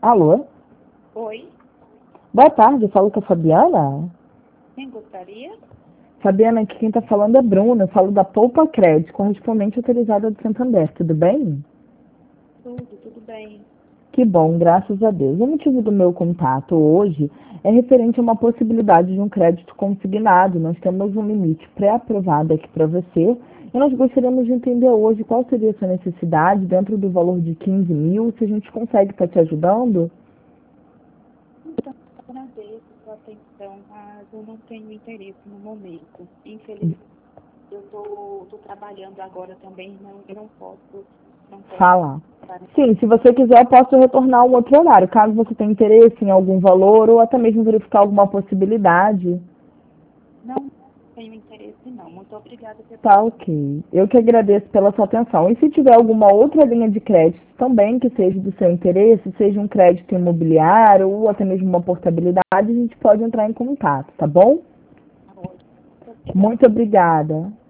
Alô? Oi, Boa tarde, eu falo com a Fabiana. quem gostaria? Fabiana, aqui quem está falando é Bruna, eu falo da Poupa Crédito, correspondente autorizada do Santander, tudo bem? Tudo bem. Que bom, graças a Deus. O motivo do meu contato hoje é referente a uma possibilidade de um crédito consignado. Nós temos um limite pré-aprovado aqui para você e nós gostaríamos de entender hoje qual seria a sua necessidade dentro do valor de 15 mil, se a gente consegue estar te ajudando. Então, agradeço sua atenção, mas eu não tenho interesse no momento. Infelizmente, eu estou trabalhando agora também, eu não posso Fala. estar Sim, se você quiser, eu posso retornar um outro horário, caso você tenha interesse em algum valor ou até mesmo verificar alguma possibilidade. não tenho interesse não. Muito obrigada pela Tá ok. Eu que agradeço pela sua atenção. E se tiver alguma outra linha de crédito também que seja do seu interesse, seja um crédito imobiliário ou até mesmo uma portabilidade, a gente pode entrar em contato, tá bom? atenção. Muito obrigada. Muito obrigada.